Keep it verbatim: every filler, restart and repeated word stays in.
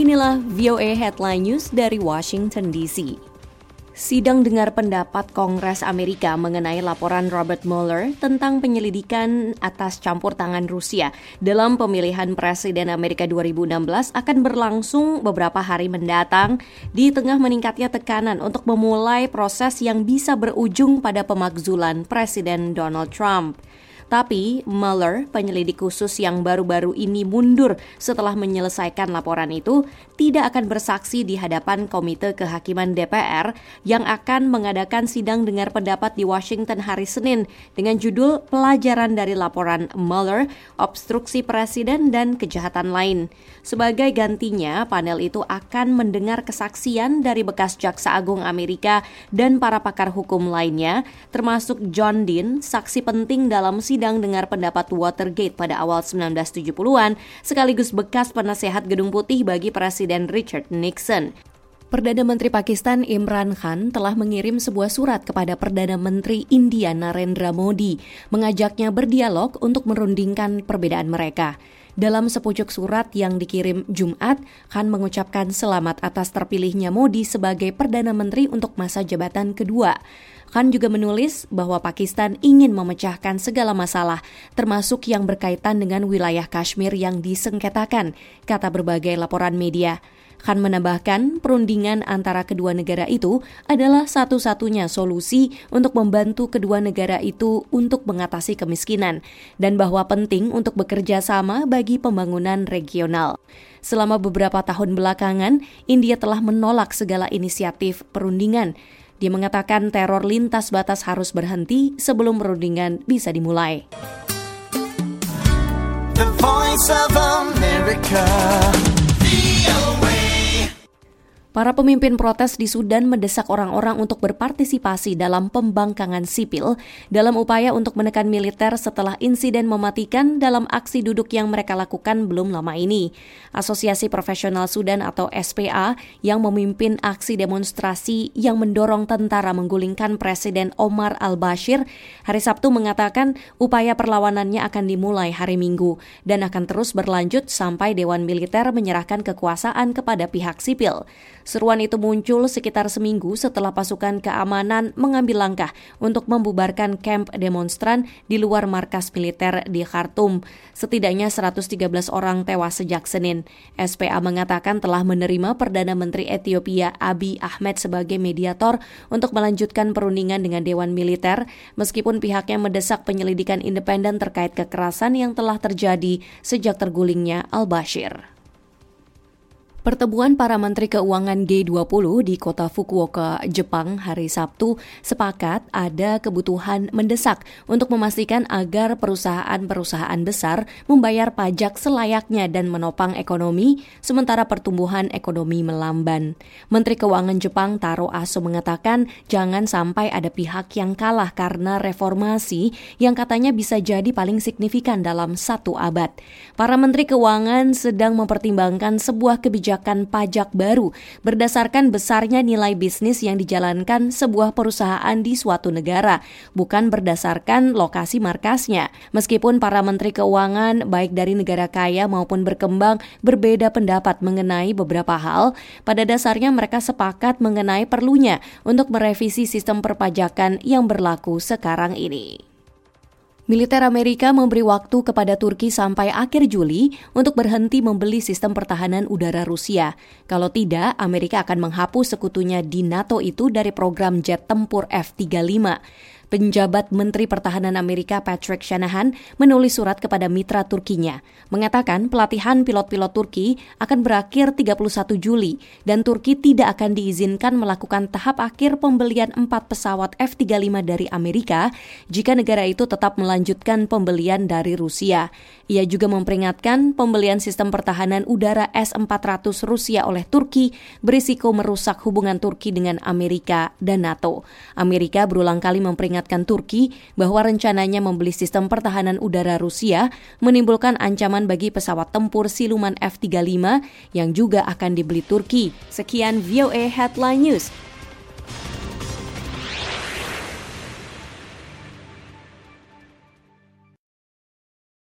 Inilah V O A Headline News dari Washington D C. Sidang dengar pendapat Kongres Amerika mengenai laporan Robert Mueller tentang penyelidikan atas campur tangan Rusia dalam pemilihan Presiden Amerika dua ribu enam belas akan berlangsung beberapa hari mendatang di tengah meningkatnya tekanan untuk memulai proses yang bisa berujung pada pemakzulan Presiden Donald Trump. Tapi Mueller, penyelidik khusus yang baru-baru ini mundur setelah menyelesaikan laporan itu, tidak akan bersaksi di hadapan Komite Kehakiman D P R yang akan mengadakan sidang dengar pendapat di Washington hari Senin dengan judul Pelajaran dari Laporan Mueller, Obstruksi Presiden dan Kejahatan Lain. Sebagai gantinya, panel itu akan mendengar kesaksian dari bekas Jaksa Agung Amerika dan para pakar hukum lainnya, termasuk John Dean, saksi penting dalam sidang Sidang dengar pendapat Watergate pada awal sembilan belas tujuh puluhan, sekaligus bekas penasehat Gedung Putih bagi Presiden Richard Nixon. Perdana Menteri Pakistan Imran Khan telah mengirim sebuah surat kepada Perdana Menteri India Narendra Modi, mengajaknya berdialog untuk merundingkan perbedaan mereka. Dalam sepucuk surat yang dikirim Jumat, Khan mengucapkan selamat atas terpilihnya Modi sebagai Perdana Menteri untuk masa jabatan kedua. Khan juga menulis bahwa Pakistan ingin memecahkan segala masalah, termasuk yang berkaitan dengan wilayah Kashmir yang disengketakan, kata berbagai laporan media. Khan menambahkan perundingan antara kedua negara itu adalah satu-satunya solusi untuk membantu kedua negara itu untuk mengatasi kemiskinan dan bahwa penting untuk bekerja sama bagi pembangunan regional. Selama beberapa tahun belakangan, India telah menolak segala inisiatif perundingan. Dia mengatakan teror lintas batas harus berhenti sebelum perundingan bisa dimulai. The Voice of America. Para pemimpin protes di Sudan mendesak orang-orang untuk berpartisipasi dalam pembangkangan sipil dalam upaya untuk menekan militer setelah insiden mematikan dalam aksi duduk yang mereka lakukan belum lama ini. Asosiasi Profesional Sudan atau S P A yang memimpin aksi demonstrasi yang mendorong tentara menggulingkan Presiden Omar al-Bashir hari Sabtu mengatakan upaya perlawanannya akan dimulai hari Minggu dan akan terus berlanjut sampai Dewan Militer menyerahkan kekuasaan kepada pihak sipil. Seruan itu muncul sekitar seminggu setelah pasukan keamanan mengambil langkah untuk membubarkan kamp demonstran di luar markas militer di Khartoum. Setidaknya seratus tiga belas orang tewas sejak Senin. S P A mengatakan telah menerima Perdana Menteri Ethiopia Abiy Ahmed sebagai mediator untuk melanjutkan perundingan dengan Dewan Militer, meskipun pihaknya mendesak penyelidikan independen terkait kekerasan yang telah terjadi sejak tergulingnya al-Bashir. Pertemuan para Menteri Keuangan G dua puluh di kota Fukuoka, Jepang hari Sabtu sepakat ada kebutuhan mendesak untuk memastikan agar perusahaan-perusahaan besar membayar pajak selayaknya dan menopang ekonomi, sementara pertumbuhan ekonomi melamban. Menteri Keuangan Jepang Taro Aso mengatakan jangan sampai ada pihak yang kalah karena reformasi yang katanya bisa jadi paling signifikan dalam satu abad. Para Menteri Keuangan sedang mempertimbangkan sebuah kebijakan pajak baru berdasarkan besarnya nilai bisnis yang dijalankan sebuah perusahaan di suatu negara, bukan berdasarkan lokasi markasnya. Meskipun para menteri keuangan baik dari negara kaya maupun berkembang berbeda pendapat mengenai beberapa hal, pada dasarnya mereka sepakat mengenai perlunya untuk merevisi sistem perpajakan yang berlaku sekarang ini. Militer Amerika memberi waktu kepada Turki sampai akhir Juli untuk berhenti membeli sistem pertahanan udara Rusia. Kalau tidak, Amerika akan menghapus sekutunya di NATO itu dari program jet tempur F tiga puluh lima. Penjabat Menteri Pertahanan Amerika Patrick Shanahan menulis surat kepada mitra Turkinya, mengatakan pelatihan pilot-pilot Turki akan berakhir tiga puluh satu Juli dan Turki tidak akan diizinkan melakukan tahap akhir pembelian empat pesawat F tiga puluh lima dari Amerika jika negara itu tetap melanjutkan pembelian dari Rusia. Ia juga memperingatkan pembelian sistem pertahanan udara S empat ratus Rusia oleh Turki berisiko merusak hubungan Turki dengan Amerika dan NATO. Amerika berulang kali memperingatkan Turki bahwa rencananya membeli sistem pertahanan udara Rusia menimbulkan ancaman bagi pesawat tempur siluman F tiga puluh lima yang juga akan dibeli Turki. Sekian V O A Headline News.